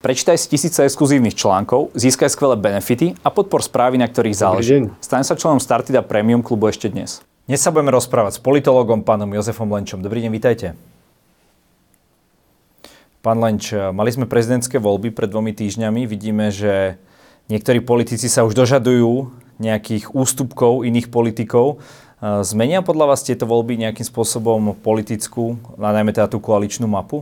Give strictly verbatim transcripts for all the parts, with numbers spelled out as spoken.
Prečítaj si tisíce exkluzívnych článkov, získaj skvelé benefity a podpor správy, na ktorých záleží. Staň sa členom Startida Premium klubu ešte dnes. Dnes sa budeme rozprávať s politológom pánom Jozefom Lenčom. Dobrý deň, vitajte. Pán Lenč, mali sme prezidentské voľby pred dvomi týždňami. Vidíme, že niektorí politici sa už dožadujú nejakých ústupkov iných politikov. Zmenia podľa vás tieto voľby nejakým spôsobom politickú, a najmä teda tú koaličnú mapu?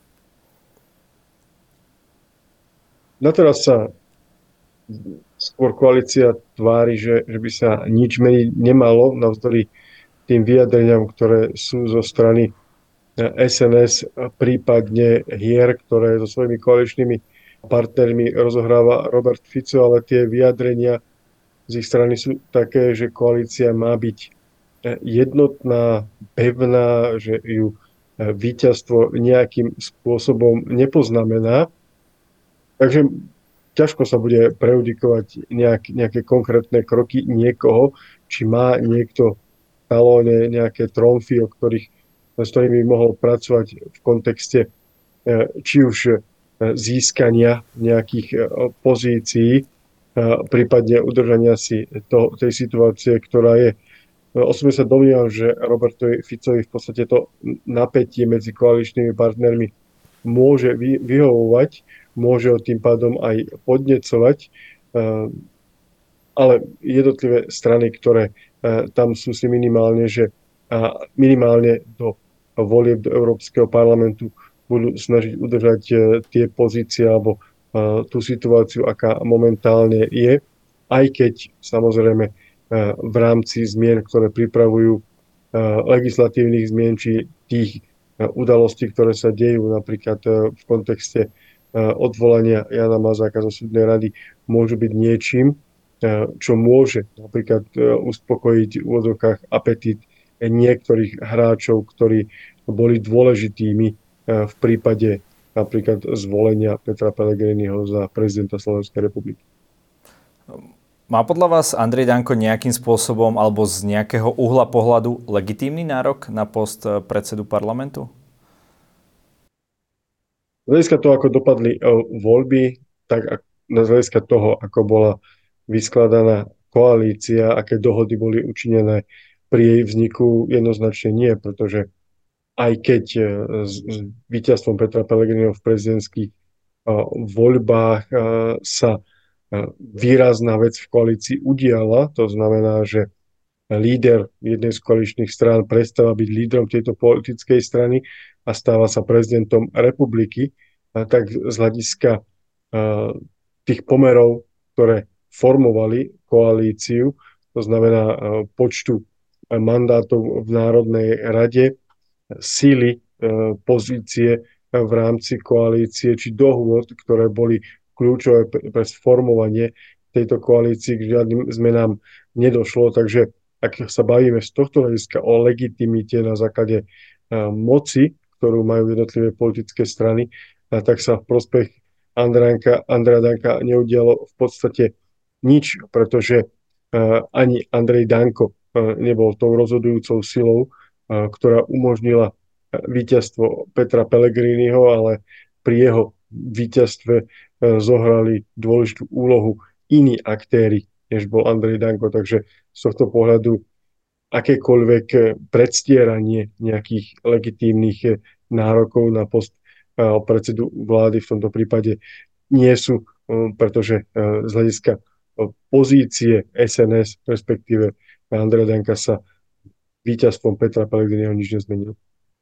Na teraz sa skôr koalícia tvári, že, že by sa nič meniť nemalo navzdory tým vyjadreniam, ktoré sú zo strany es en es, prípadne hier, ktoré so svojimi koaličnými partnermi rozohráva Robert Fico, ale tie vyjadrenia z ich strany sú také, že koalícia má byť jednotná, pevná, že ju víťazstvo nejakým spôsobom nepoznamená. Takže ťažko sa bude prejudikovať nejak, nejaké konkrétne kroky niekoho, či má niekto v talóne nejaké tromfy, o ktorých, s ktorými mohol pracovať v kontexte či už získania nejakých pozícií, prípadne udržania si to, tej situácie, ktorá je. Osobne sa domnievam, že Robertovi Ficovi v podstate to napätie medzi koaličnými partnermi môže vy, vyhovovať, môže ho tým pádom aj podnecovať, ale jednotlivé strany, ktoré tam sú, si minimálne, že minimálne do volieb do Európskeho parlamentu budú snažiť udržať tie pozície alebo tú situáciu, aká momentálne je, aj keď samozrejme v rámci zmien, ktoré pripravujú, legislatívnych zmien, či tých udalostí, ktoré sa dejú napríklad v kontexte odvolania Jana Mazáka zo súdnej rady, môžu byť niečím, čo môže napríklad uspokojiť v úvodzovkách apetít niektorých hráčov, ktorí boli dôležitými v prípade napríklad zvolenia Petra Pellegriniho za prezidenta Slovenskej republiky. Má podľa vás Andrej Danko nejakým spôsobom alebo z nejakého uhla pohľadu legitímny nárok na post predsedu parlamentu? Z hľadiska toho, ako dopadli voľby, tak z hľadiska toho, ako bola vyskladaná koalícia, aké dohody boli učinené pri jej vzniku, jednoznačne nie, pretože aj keď s víťazstvom Petra Pellegriniho v prezidentských voľbách sa výrazná vec v koalícii udiala, to znamená, že líder jednej z koaličných strán prestáva byť lídrom tejto politickej strany a stáva sa prezidentom republiky, tak z hľadiska tých pomerov, ktoré formovali koalíciu, to znamená počtu mandátov v Národnej rade, síly, pozície v rámci koalície, či dohôd, ktoré boli kľúčové pre sformovanie tejto koalícii, k žiadnym zmenám nedošlo. Takže ak sa bavíme z tohto hľadiska o legitimite na základe moci, ktorú majú jednotlivé politické strany, tak sa v prospech Andreja Danka neudialo v podstate nič, pretože ani Andrej Danko nebol tou rozhodujúcou silou, ktorá umožnila víťazstvo Petra Pellegriniho, ale pri jeho víťazstve zohrali dôležitú úlohu iní aktéri, než bol Andrej Danko. Takže z tohto pohľadu akékoľvek predstieranie nejakých legitímnych nárokov na post predsedu vlády v tomto prípade nie sú, pretože z hľadiska pozície es en es, respektíve Andreja Danka, sa víťazstvom Petra Pellegriniho nič nezmenilo.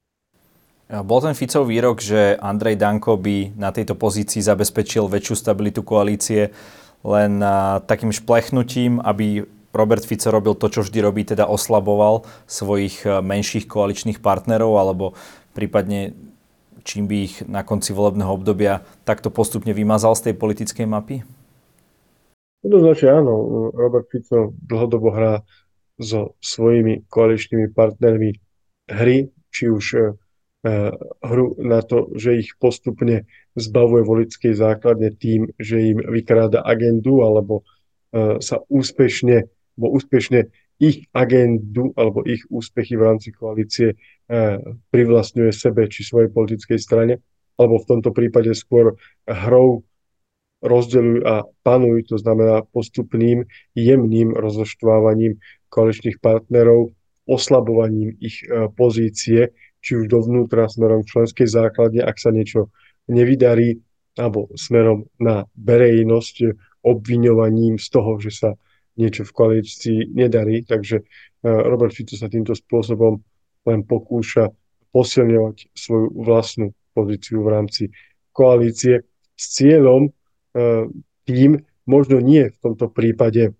Bol ten Ficov výrok, že Andrej Danko by na tejto pozícii zabezpečil väčšiu stabilitu koalície len takým šplechnutím, aby Robert Fico robil to, čo vždy robí, teda oslaboval svojich menších koaličných partnerov, alebo prípadne čím by ich na konci volebného obdobia takto postupne vymazal z tej politickej mapy? Jednoznačne áno. Robert Fico dlhodobo hrá so svojimi koaličnými partnermi hry, či už hru na to, že ich postupne zbavuje voličskej základne tým, že im vykráda agendu, alebo sa úspešne, bo úspešne ich agendu alebo ich úspechy v rámci koalície privlastňuje sebe či svojej politickej strane. alebo v tomto prípade skôr hrou rozdeľujú a panujú, to znamená postupným, jemným rozoštvávaním koaličných partnerov, oslabovaním ich e, pozície, či už dovnútra smerom k členskej základne, ak sa niečo nevydarí, alebo smerom na verejnosť, obviňovaním z toho, že sa niečo v koalícii nedarí. Takže e, Robert Fico sa týmto spôsobom len pokúša posilňovať svoju vlastnú pozíciu v rámci koalície s cieľom tým, možno nie v tomto prípade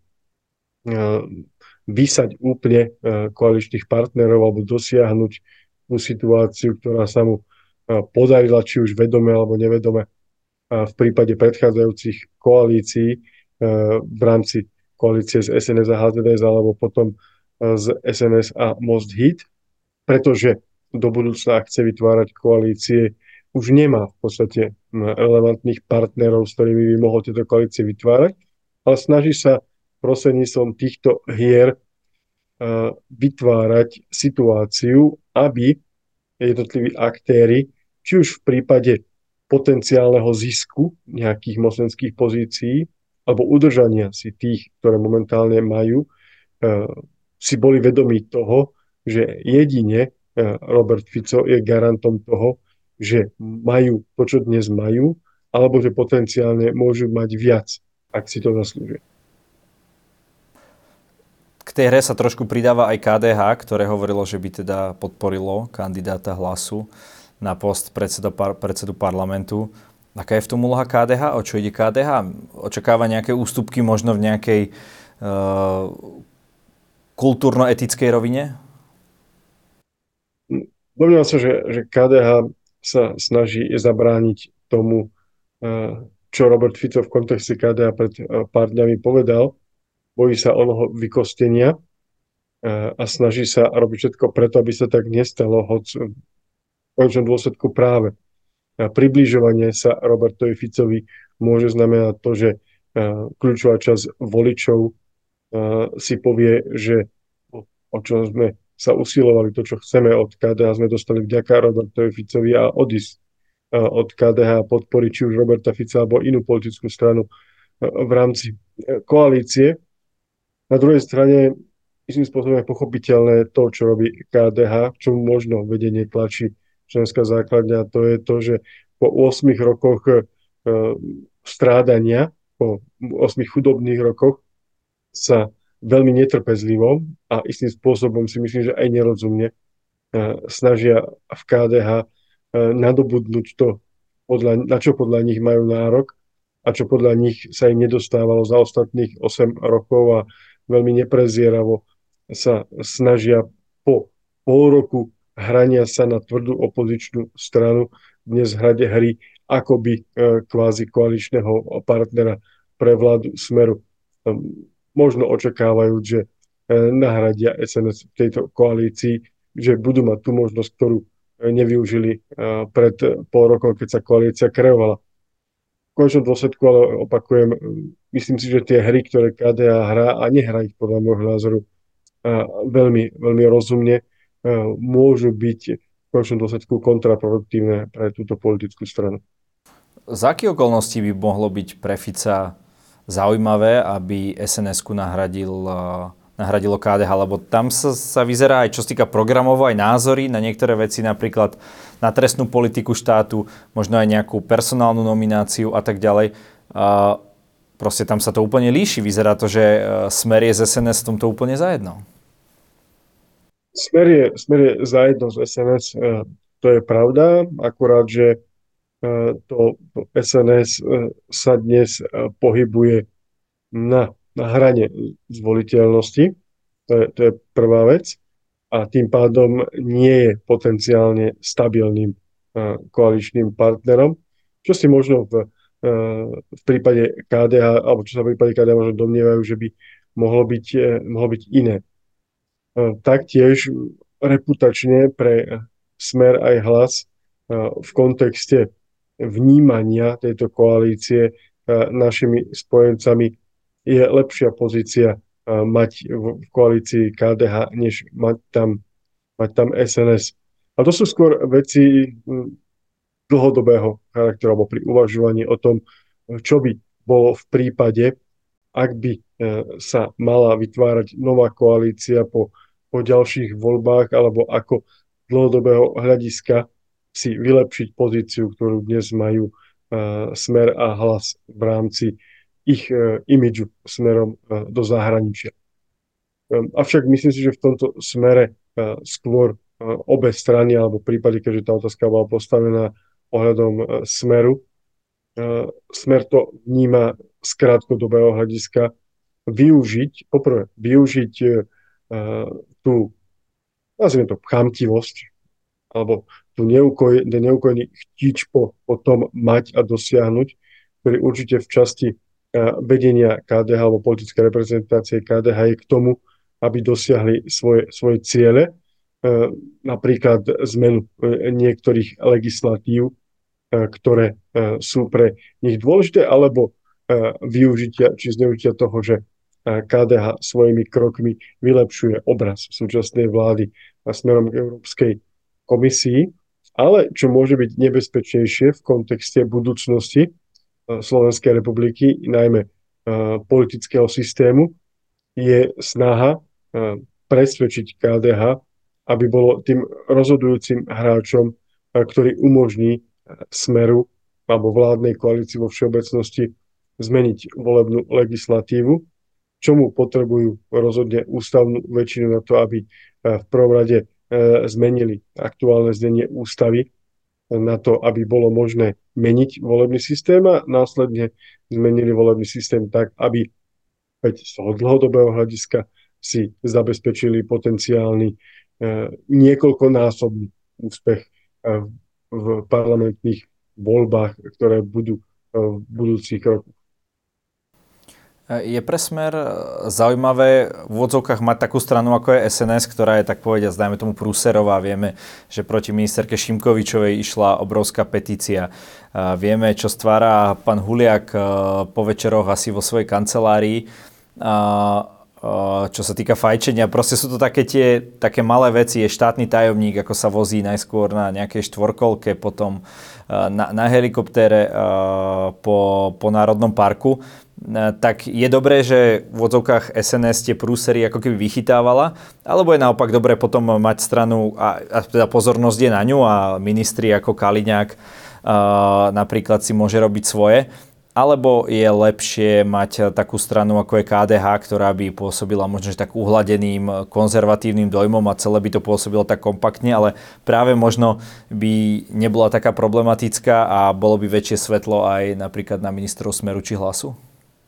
vysať úplne koaličných partnerov alebo dosiahnuť tú situáciu, ktorá sa mu podarila, či už vedome alebo nevedome v prípade predchádzajúcich koalícií v rámci koalície z es en es a há zet es alebo potom z es en es a Most Hit, pretože do budúcna chce vytvárať koalície, už nemá v podstate relevantných partnerov, s ktorými by mohol tieto koalície vytvárať, ale snaží sa prostredníctvom týchto hier vytvárať situáciu, aby jednotliví aktéri, či už v prípade potenciálneho zisku nejakých mocenských pozícií alebo udržania si tých, ktoré momentálne majú, si boli vedomí toho, že jedine Robert Fico je garantom toho, že majú to, čo dnes majú, alebo že potenciálne môžu mať viac, ak si to zaslúžia. K tej hre sa trošku pridáva aj ká dé há, ktoré hovorilo, že by teda podporilo kandidáta Hlasu na post predsedu, predsedu parlamentu. Aká je v tom úloha ká dé há? O čo ide ká dé há? Očakáva nejaké ústupky možno v nejakej uh, kultúrno-etickej rovine? Domnievam sa, že, že ká dé há sa snaží zabrániť tomu, čo Robert Fico v kontexte ká dé há pred pár dňami povedal. Bojí sa onoho vykostenia a snaží sa robiť všetko preto, aby sa tak nestalo, hoď v konečnom dôsledku práve približovanie sa Robertovi Ficovi môže znamenať to, že kľúčová časť voličov si povie, že o čo sme sa usilovali, to, čo chceme od ká dé há, sme dostali vďaka Robertovi Ficovi a odísť od ká dé há podporiť či už Roberta Fica alebo inú politickú stranu v rámci koalície. Na druhej strane, istým spôsobom je pochopiteľné to, čo robí ká dé há, k čomu možno vedenie tlačí členská základňa, to je to, že po ôsmich rokoch strádania, po ôsmich chudobných rokoch sa veľmi netrpezlivo a istým spôsobom si myslím, že aj nerozumne snažia v ká dé há nadobudnúť to, podľa, na čo podľa nich majú nárok a čo podľa nich sa im nedostávalo za ostatných osem rokov a veľmi neprezieravo sa snažia po pol roku hrania sa na tvrdú opozičnú stranu dnes hrať hry akoby kvázi koaličného partnera pre vládu Smeru. Možno očakávajú, že nahradia es en es v tejto koalícii, že budú mať tú možnosť, ktorú nevyužili pred pol rokom, keď sa koalícia kreovala. V konečnom dôsledku, ale opakujem, myslím si, že tie hry, ktoré ká dé há hrá a nehrá ich podľa môjho názoru veľmi, veľmi rozumne, môžu byť v konečnom dôsledku kontraproduktívne pre túto politickú stranu. Za aké okolnosti by mohlo byť pre Fica zaujímavé, aby es en esku nahradil, nahradilo ká dé há, lebo tam sa, sa vyzerá aj čo sa týka programovo, aj názory na niektoré veci, napríklad na trestnú politiku štátu, možno aj nejakú personálnu nomináciu a tak ďalej. A proste tam sa to úplne líši. Vyzerá to, že Smer je z es en es v tomto úplne zajedno. Smer je, Smer je zajedno z es en es, to je pravda, akurát, že to, to es en es sa dnes pohybuje na, na hrane zvoliteľnosti. To je, to je prvá vec. A tým pádom nie je potenciálne stabilným koaličným partnerom. Čo si možno v, v prípade ká dé há, alebo čo sa v prípade ká dé há možno domnievajú, že by mohlo byť, mohlo byť iné. Taktiež reputačne pre Smer aj Hlas v kontexte vnímania tejto koalície našimi spojencami je lepšia pozícia mať v koalícii ká dé há, než mať tam, mať tam es en es. A to sú skôr veci dlhodobého charakteru alebo pri uvažovaní o tom, čo by bolo v prípade, ak by sa mala vytvárať nová koalícia po, po ďalších voľbách, alebo ako z dlhodobého hľadiska si vylepšiť pozíciu, ktorú dnes majú Smer a Hlas v rámci ich imidžu smerom do zahraničia. Avšak myslím si, že v tomto smere skôr obe strany, alebo v prípade, keďže tá otázka bola postavená ohľadom Smeru, Smer to vníma z krátkodobého hľadiska využiť, poprvé, využiť tú, nazvime to, chamtivosť, alebo tú neukoj, ten neukojný chtíč po, po tom mať a dosiahnuť, ktorý určite v časti vedenia ká dé há alebo politické reprezentácie ká dé há je k tomu, aby dosiahli svoje, svoje ciele, napríklad zmenu niektorých legislatív, ktoré sú pre nich dôležité, alebo využitia či zneužitia toho, že ká dé há svojimi krokmi vylepšuje obraz súčasnej vlády a smerom k Európskej komisii, ale čo môže byť nebezpečnejšie v kontexte budúcnosti Slovenskej republiky, najmä politického systému, je snaha presvedčiť ká dé há, aby bolo tým rozhodujúcim hráčom, ktorý umožní Smeru alebo vládnej koalícii vo všeobecnosti zmeniť volebnú legislatívu, čomu potrebujú rozhodne ústavnú väčšinu na to, aby v prvom rade zmenili aktuálne znenie ústavy na to, aby bolo možné meniť volebný systém a následne zmenili volebný systém tak, aby z toho dlhodobého hľadiska si zabezpečili potenciálny niekoľkonásobný úspech v parlamentných voľbách, ktoré budú v budúcich rokoch. Je pre Smer zaujímavé v úvodzovkách mať takú stranu, ako je es en es, ktorá je, tak povediať, dajme tomu prúserová. Vieme, že proti ministerke Šimkovičovej išla obrovská petícia. Vieme, čo stvára pán Huliak po večeroch asi vo svojej kancelárii. Čo sa týka fajčenia, proste sú to také tie také malé veci. Je štátny tajomník, ako sa vozí najskôr na nejakej štvorkolke, potom na, na helikoptére po, po Národnom parku. Tak je dobré, že v odzovkách es en es tie prúsery ako keby vychytávala, alebo je naopak dobré potom mať stranu a, a teda pozornosť je na ňu a ministri ako Kaliňák napríklad si môže robiť svoje, alebo je lepšie mať takú stranu ako je ká dé há, ktorá by pôsobila možno tak uhladeným, konzervatívnym dojmom a celé by to pôsobilo tak kompaktne, ale práve možno by nebola taká problematická a bolo by väčšie svetlo aj napríklad na ministrov Smeru či Hlasu?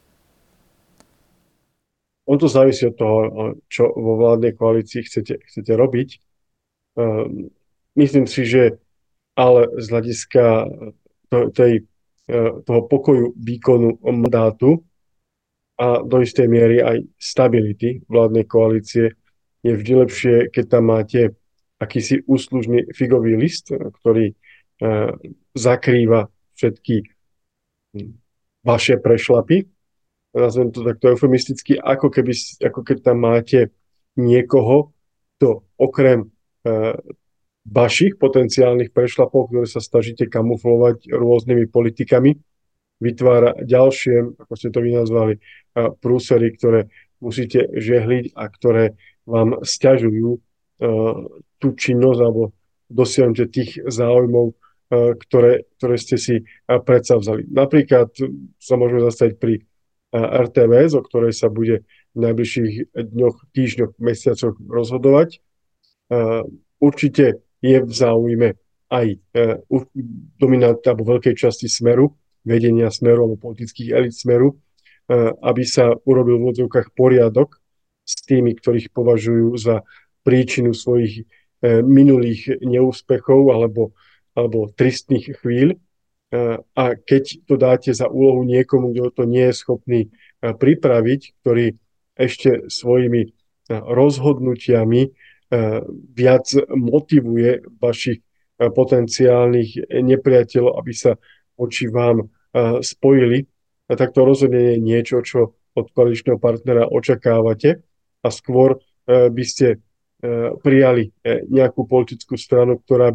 On to závisí od toho, čo vo vládnej koalícii chcete, chcete robiť. Myslím si, že ale z hľadiska tej toho pokoju výkonu mandátu a do istej miery aj stability vládnej koalície je vždy lepšie, keď tam máte akýsi úslužný figový list, ktorý zakrýva všetky vaše prešlapy. Nazvem to takto eufemisticky, ako, keby, ako keď tam máte niekoho, kto okrem vašich potenciálnych prešlapov, ktoré sa snažíte kamuflovať rôznymi politikami, vytvára ďalšie, ako ste to vy nazvali, prúsery, ktoré musíte žehliť a ktoré vám sťažujú tú činnosť alebo dosiahnutie tých záujmov, ktoré, ktoré ste si predsavzali. Napríklad sa môžeme zastaviť pri er té vé es, o ktorej sa bude v najbližších dňoch, týždňoch, mesiacoch rozhodovať. Určite je v záujme aj uh, dominantnej alebo veľkej časti Smeru, vedenia Smeru alebo politických elit Smeru, uh, aby sa urobil v odzvukách poriadok s tými, ktorých považujú za príčinu svojich uh, minulých neúspechov alebo, alebo tristných chvíľ. Uh, a keď to dáte za úlohu niekomu, kto to nie je schopný uh, pripraviť, ktorý ešte svojimi uh, rozhodnutiami viac motivuje vašich potenciálnych nepriateľov, aby sa voči vám spojili, tak to rozhodne je niečo, čo od koaličného partnera očakávate a skôr by ste prijali nejakú politickú stranu, ktorá by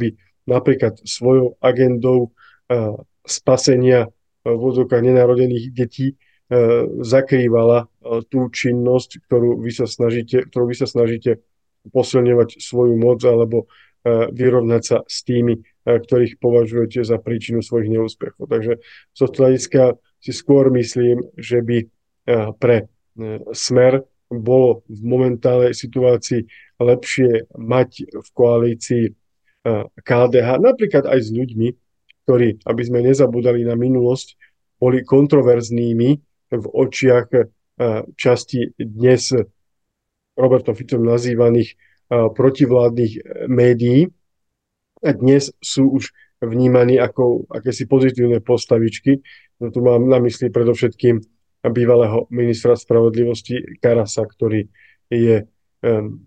napríklad svojou agendou spasenia v úvodzovkách nenarodených detí zakrývala tú činnosť, ktorú vy sa snažíte, ktorú vy sa snažíte posilňovať svoju moc alebo vyrovnať sa s tými, ktorých považujete za príčinu svojich neúspechov. Takže z tohto hľadiska si skôr myslím, že by pre Smer bolo v momentálnej situácii lepšie mať v koalícii ká dé há, napríklad aj s ľuďmi, ktorí, aby sme nezabudali na minulosť, boli kontroverznými v očiach časti dnes Robertom Ficom nazývaných protivládnych médií. A dnes sú už vnímaní ako akési pozitívne postavičky. No tu mám na mysli predovšetkým bývalého ministra spravodlivosti Karasa, ktorý je, um,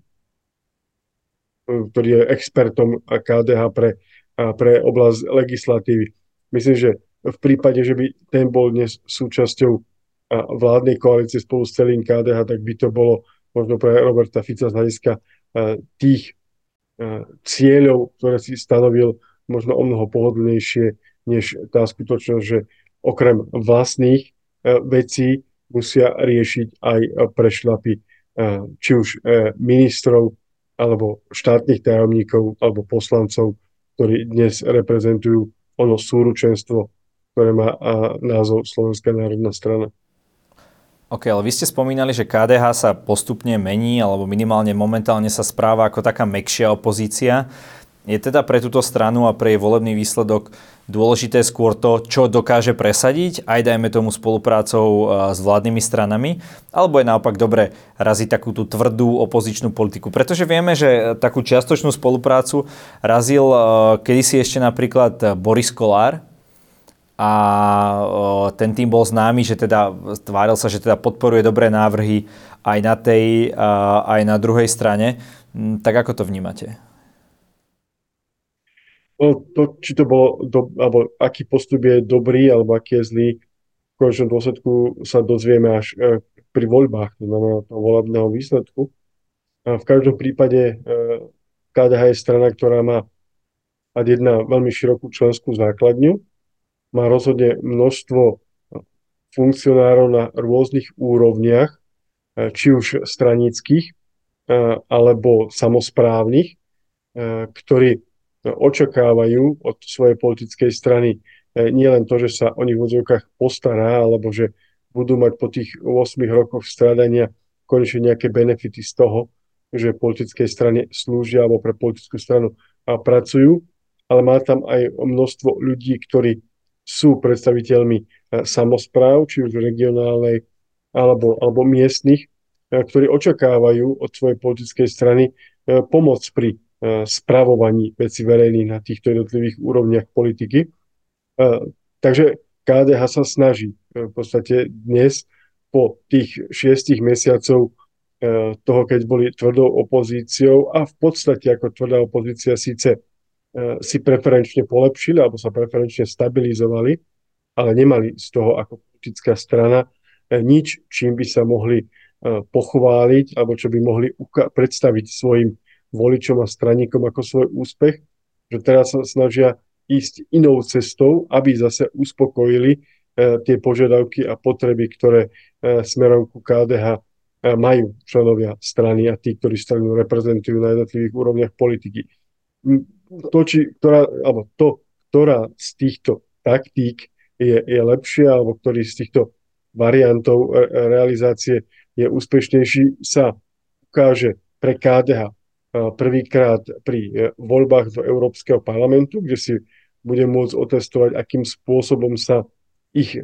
ktorý je expertom ká dé há pre, pre oblasť legislatívy. Myslím, že v prípade, že by ten bol dnes súčasťou vládnej koalície spolu s celým ká dé há, tak by to bolo možno pre Roberta Fica z hľadiska tých cieľov, ktoré si stanovil, možno o mnoho pohodlnejšie, než tá skutočnosť, že okrem vlastných vecí musia riešiť aj prešľapy či už ministrov, alebo štátnych tajomníkov, alebo poslancov, ktorí dnes reprezentujú ono súručenstvo, ktoré má názov Slovenská národná strana. OK, ale vy ste spomínali, že ká dé há sa postupne mení, alebo minimálne momentálne sa správa ako taká mäkšia opozícia. Je teda pre túto stranu a pre jej volebný výsledok dôležité skôr to, čo dokáže presadiť, aj dajme tomu spoluprácou s vládnymi stranami, alebo je naopak dobre raziť takú tú tvrdú opozičnú politiku? Pretože vieme, že takú čiastočnú spoluprácu razil kedysi ešte napríklad Boris Kollár, a ten tým bol známy, že teda tváril sa, že teda podporuje dobré návrhy aj na tej, aj na druhej strane. Tak ako to vnímate? No, to, či to bolo, do, alebo aký postup je dobrý, alebo aký je zlý, v konečnom dôsledku sa dozvieme až pri voľbách, to znamená toho volebného výsledku. A v každom prípade ká dé há je strana, ktorá má ad jedna veľmi širokú členskú základňu, má rozhodne množstvo funkcionárov na rôznych úrovniach, či už stranických, alebo samosprávnych, ktorí očakávajú od svojej politickej strany nielen to, že sa o nich v odzvukách postará, alebo že budú mať po tých ôsmich rokoch stradania konečne nejaké benefity z toho, že politickej strane slúžia alebo pre politickú stranu pracujú, ale má tam aj množstvo ľudí, ktorí sú predstaviteľmi samospráv, či už regionálnej alebo, alebo miestnych, ktorí očakávajú od svojej politickej strany pomoc pri spravovaní vecí verejných na týchto jednotlivých úrovniach politiky. Takže ká dé há sa snaží v podstate dnes po tých šiestich mesiacov toho, keď boli tvrdou opozíciou a v podstate ako tvrdá opozícia síce si preferenčne polepšili alebo sa preferenčne stabilizovali, ale nemali z toho ako politická strana nič, čím by sa mohli pochváliť alebo čo by mohli uka- predstaviť svojim voličom a straníkom ako svoj úspech, že teraz sa snažia ísť inou cestou, aby zase uspokojili tie požiadavky a potreby, ktoré smerom ku ká dé há majú členovia strany a tí, ktorí stranu reprezentujú na jednotlivých úrovniach politiky. To, či, ktorá, alebo to, ktorá z týchto taktík je, je lepšia, alebo ktorý z týchto variantov realizácie je úspešnejší, sa ukáže pre ká dé há prvýkrát pri voľbách do Európskeho parlamentu, kde si bude môcť otestovať, akým spôsobom sa ich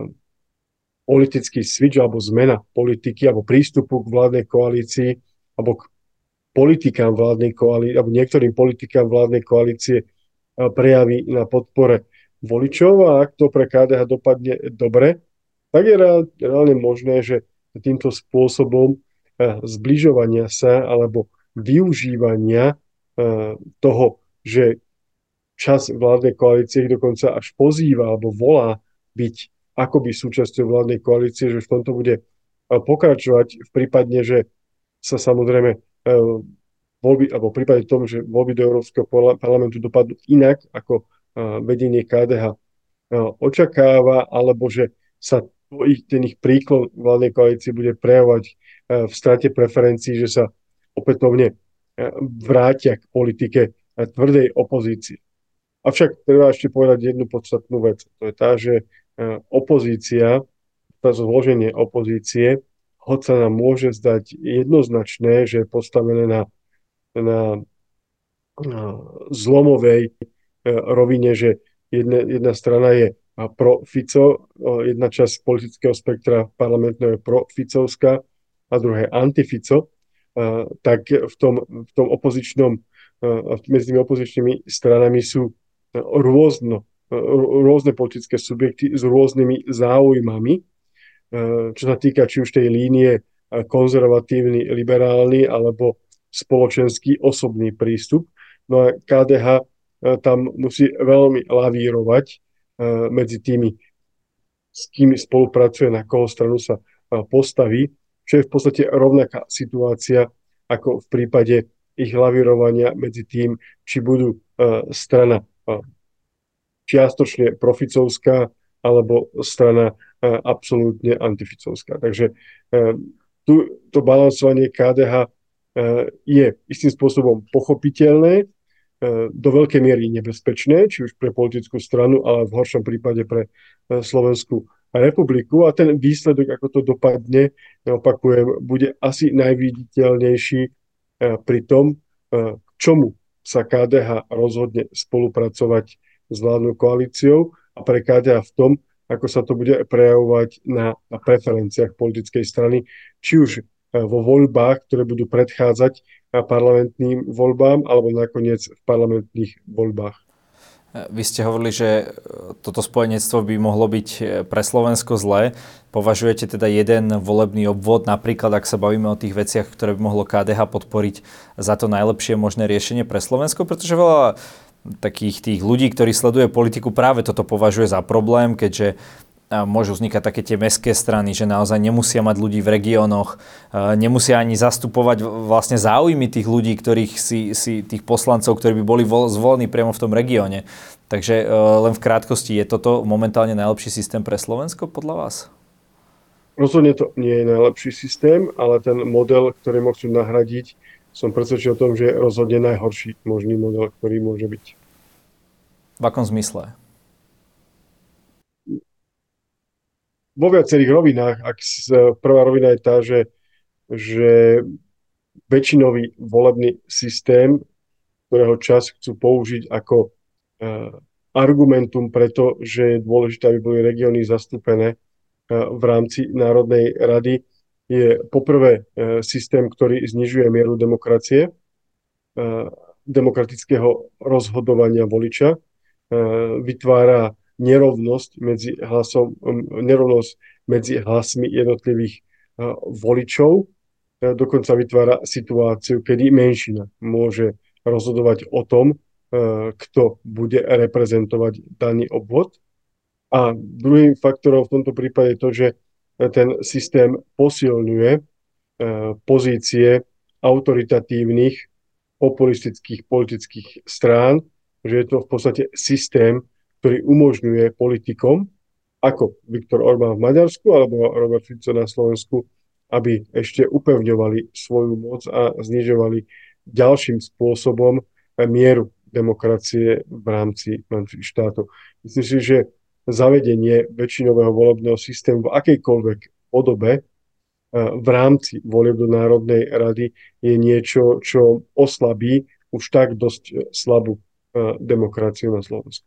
politický switch alebo zmena politiky alebo prístupu k vládnej koalícii alebo k politikám vládnej koalície, alebo niektorým politikám vládnej koalície prejaví na podpore voličov, a ak to pre ká dé há dopadne dobre, tak je reálne možné, že týmto spôsobom zbližovania sa alebo využívania toho, že čas vládnej koalície ich dokonca až pozýva alebo volá byť akoby súčasťou vládnej koalície, že v tomto bude pokračovať v prípadne, že sa samozrejme voľby, alebo v prípade tom, že voľby do Európskeho parlamentu dopadnú inak ako vedenie ká dé há očakáva, alebo že sa ich, ten ich príklon vládnej koalície bude prejavovať v strate preferencií, že sa opätovne vrátia k politike tvrdej opozície. Avšak treba ešte povedať jednu podstatnú vec. To je tá, že opozícia, to zloženie opozície, hoď sa nám môže zdať jednoznačné, že je postavené na, na, na zlomovej rovine, že jedna, jedna strana je pro Fico, jedna časť politického spektra parlamentného je pro Ficovská a druhé anti-Fico, tak v tom, v tom opozičnom, medzi tými opozičnými stranami sú rôzno, rôzne politické subjekty s rôznymi záujmami, čo sa týka či už tej línie konzervatívny, liberálny alebo spoločenský osobný prístup. No a ká dé há tam musí veľmi lavírovať medzi tými, s kým spolupracuje, na koho stranu sa postaví, čo je v podstate rovnaká situácia ako v prípade ich lavírovania medzi tým, či budú strana čiastočne proficovská alebo strana absolútne antificovská. Takže tu, to balansovanie ká dé há je istým spôsobom pochopiteľné, do veľkej miery nebezpečné, či už pre politickú stranu, ale v horšom prípade pre Slovenskú republiku. A ten výsledok, ako to dopadne, opakujem, bude asi najviditeľnejší pri tom, k čomu sa ká dé há rozhodne spolupracovať s vládnou koalíciou a pre ká dé há v tom, ako sa to bude prejavovať na, na preferenciách politickej strany, či už vo voľbách, ktoré budú predchádzať parlamentným voľbám alebo nakoniec v parlamentných voľbách. Vy ste hovorili, že toto spojenectvo by mohlo byť pre Slovensko zlé. Považujete teda jeden volebný obvod, napríklad ak sa bavíme o tých veciach, ktoré by mohlo ká dé há podporiť, za to najlepšie možné riešenie pre Slovensko? Pretože veľa takých tých ľudí, ktorí sleduje politiku, práve toto považuje za problém, keďže môžu vznikať také tie mestské strany, že naozaj nemusia mať ľudí v regiónoch, nemusia ani zastupovať vlastne záujmy tých ľudí, ktorých si, si tých poslancov, ktorí by boli zvolení priamo v tom regióne. Takže len v krátkosti, je toto momentálne najlepší systém pre Slovensko podľa vás? Rozhodne to nie je najlepší systém, ale ten model, ktorý ho chcú nahradiť, som presvedčený o tom, že je rozhodne najhorší možný model, ktorý môže byť. V akom zmysle? Vo viacerých rovinách. Ak prvá rovina je tá, že, že väčšinový volebný systém, ktorého čas chcú použiť ako argumentum preto, že je dôležité, aby boli regióny zastúpené v rámci Národnej rady, je poprvé systém, ktorý znižuje mieru demokracie, demokratického rozhodovania voliča, vytvára nerovnosť medzi hlasom, nerovnosť medzi hlasmi jednotlivých voličov, dokonca vytvára situáciu, kedy menšina môže rozhodovať o tom, kto bude reprezentovať daný obvod. A druhým faktorom v tomto prípade je to, že ten systém posilňuje pozície autoritatívnych populistických politických strán, že je to v podstate systém, ktorý umožňuje politikom, ako Viktor Orbán v Maďarsku alebo Robert Fico na Slovensku, aby ešte upevňovali svoju moc a znižovali ďalším spôsobom mieru demokracie v rámci, v rámci štátu. Myslím si, že zavedenie väčšinového volebného systému v akejkoľvek podobe v rámci volieb do Národnej rady je niečo, čo oslabí už tak dosť slabú demokraciu na Slovensku.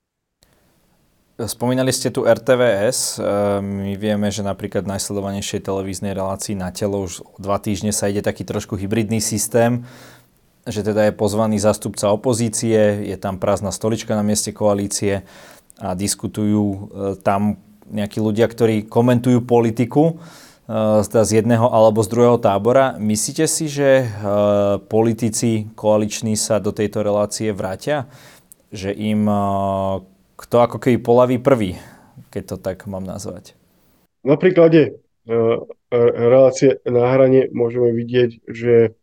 Spomínali ste tu er té vé es. My vieme, že napríklad v najsledovanejšej televíznej relácii Na telo už dva týždne sa ide taký trošku hybridný systém, že teda je pozvaný zástupca opozície, je tam prázdna stolička na mieste koalície a diskutujú tam nejakí ľudia, ktorí komentujú politiku z jedného alebo z druhého tábora. Myslíte si, že politici koaliční sa do tejto relácie vrátia? Že im kto ako keby polaví prvý, keď to tak mám nazvať? Na príklade relácie Na hrane môžeme vidieť, že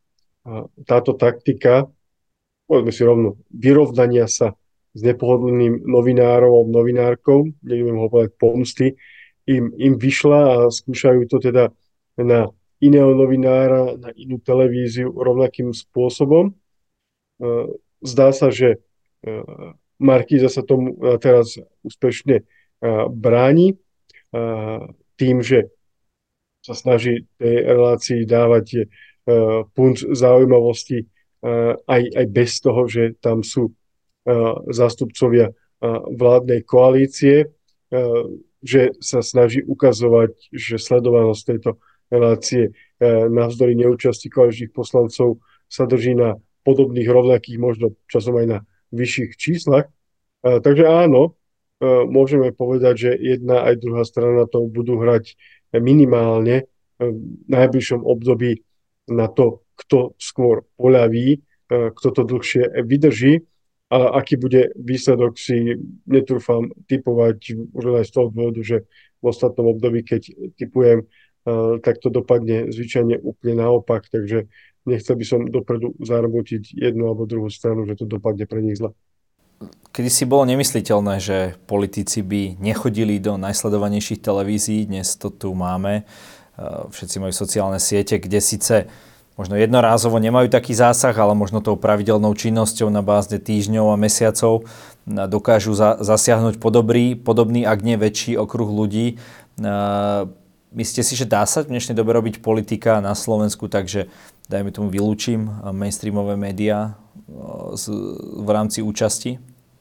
táto taktika, povedzme si rovno, vyrovnania sa s nepohodlným novinárom alebo novinárkou, nebudem ho povedať pomsty, im, im vyšla a skúšajú to teda na iného novinára, na inú televíziu rovnakým spôsobom. Zdá sa, že Markíza sa tomu teraz úspešne bráni tým, že sa snaží tej relácii dávať punc zaujímavosti aj, aj bez toho, že tam sú zástupcovia vládnej koalície, že sa snaží ukazovať, že sledovanosť tejto relácie navzdory neúčasti koaličných poslancov sa drží na podobných, rovnakých, možno časom aj na vyšších číslach. Takže áno, môžeme povedať, že jedna aj druhá strana to budú hrať minimálne v najbližšom období na to, kto skôr poľaví, kto to dlhšie vydrží. Ale aký bude výsledok, si netrúfam typovať už aj z toho dôvodu, že v ostatnom období, keď typujem, tak to dopadne zvyčajne úplne naopak. Takže nechcel by som dopredu zarmotiť jednu alebo druhú stranu, že to dopadne pre nich zle. Kedy si bolo nemysliteľné, že politici by nechodili do najsledovanejších televízií, dnes to tu máme. Všetci majú sociálne siete, kde síce možno jednorázovo nemajú taký zásah, ale možno tou pravidelnou činnosťou na báze týždňov a mesiacov dokážu za, zasiahnuť podobný, podobný, ak nie väčší okruh ľudí. Myslíte si, že dá sa v dnešnej dobe robiť politika na Slovensku, takže dajme tomu vylúčim mainstreamové médiá v rámci účasti?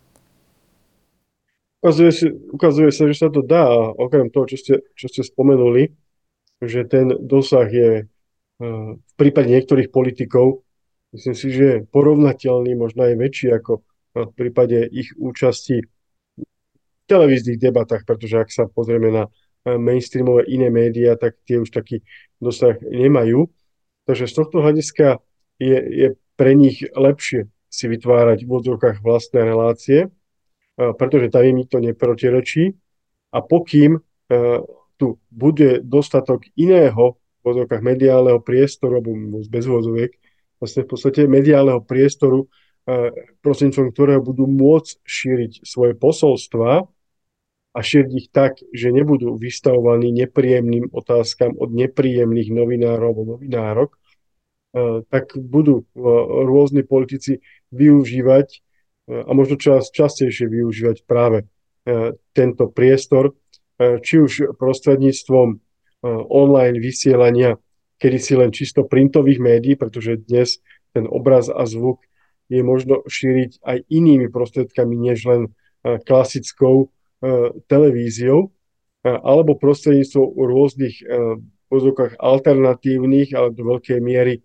Ukazuje, si, ukazuje sa, že sa to dá. Okrem toho, čo ste, čo ste spomenuli, že ten dosah je v prípade niektorých politikov, myslím si, že je porovnateľný, možno aj väčší ako v prípade ich účasti v televíznych debatách, pretože ak sa pozrieme na mainstreamové iné médiá, tak tie už taký dosah nemajú. Takže z tohto hľadiska je, je pre nich lepšie si vytvárať v odzvukách vlastné relácie, pretože tam im nikto neprotirečí. A pokým tu bude dostatok iného v odzvukách mediálneho priestoru, alebo bez vozoviek, vlastne v podstate mediálneho priestoru, prostredníctvom ktorého budú môcť šíriť svoje posolstva a šíriť ich tak, že nebudú vystavovaní nepríjemným otázkam od nepríjemných novinárov alebo novinárok, tak budú rôzni politici využívať a možno čas častejšie využívať práve tento priestor, či už prostredníctvom online vysielania, kedy si len čisto printových médií, pretože dnes ten obraz a zvuk je možno šíriť aj inými prostriedkami, než len klasickou televíziou, alebo prostredníctvom rôznych pozorkách alternatívnych, ale do veľkej miery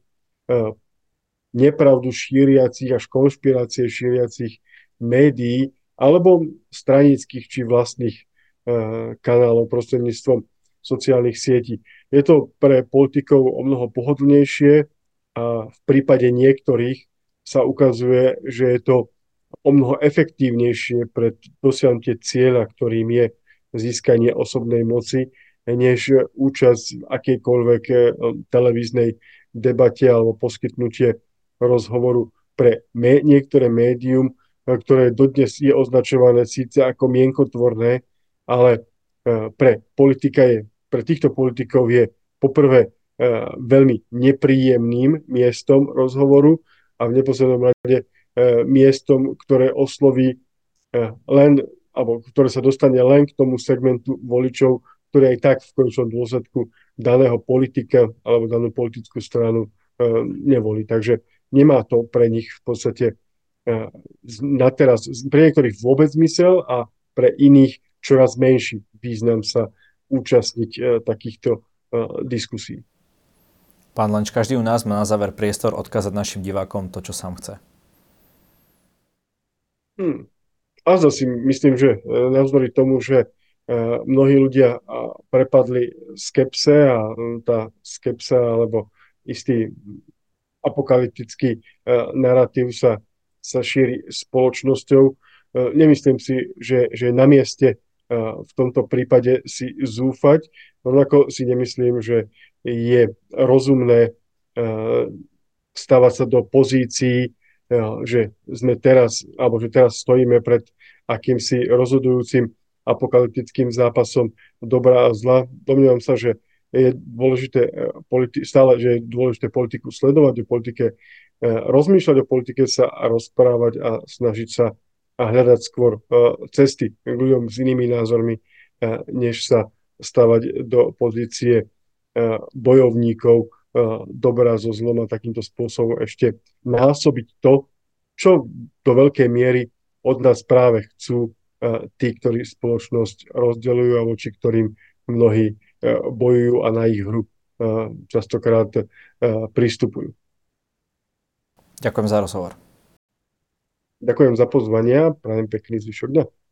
nepravdu šíriacich až konšpirácie šíriacich médií, alebo stranických či vlastných kanálov prostredníctvom sociálnych sietí. Je to pre politikov o mnoho pohodlnejšie a v prípade niektorých sa ukazuje, že je to o mnoho efektívnejšie pre dosiahnutie cieľa, ktorým je získanie osobnej moci, než účasť v akejkoľvek televíznej debate alebo poskytnutie rozhovoru pre mé- niektoré médium, ktoré dodnes je označované síce ako mienkotvorné, ale pre politika je, pre týchto politikov je poprvé veľmi nepríjemným miestom rozhovoru a v neposlednom rade miestom, ktoré osloví len, alebo ktoré sa dostane len k tomu segmentu voličov, ktorý aj tak v konečnom dôsledku daného politika alebo danú politickú stranu nevolí. Takže nemá to pre nich v podstate na teraz, pre niektorých vôbec zmysel a pre iných čoraz menší význam sa účastniť takýchto diskusí. Pán Lenč, každý u nás má na záver priestor odkázať našim divákom to, čo sám chce. Hmm. A zase myslím, že navzdory tomu, že mnohí ľudia prepadli skepse a tá skepsa alebo istý apokalyptický narratív sa, sa šíri spoločnosťou. Nemyslím si, že, že je na mieste v tomto prípade si zúfať. Rovnako si nemyslím, že je rozumné stavať sa do pozícií, že sme teraz, alebo že teraz stojíme pred akýmsi rozhodujúcim apokalyptickým zápasom dobra a zla. Domnievam sa, že je dôležité politi- stále, že je dôležité politiku sledovať, o politike rozmýšľať, o politike sa rozprávať a snažiť sa a hľadať skôr cesty k ľuďom s inými názormi, než sa stavať do pozície bojovníkov dobra so zlom a takýmto spôsobom ešte násobiť to, čo do veľkej miery od nás práve chcú tí, ktorí spoločnosť rozdeľujú a voči ktorým mnohí bojujú a na ich hru častokrát pristupujú. Ďakujem za rozhovor. Ďakujem za pozvanie a prajem pekný zvyšok dňa.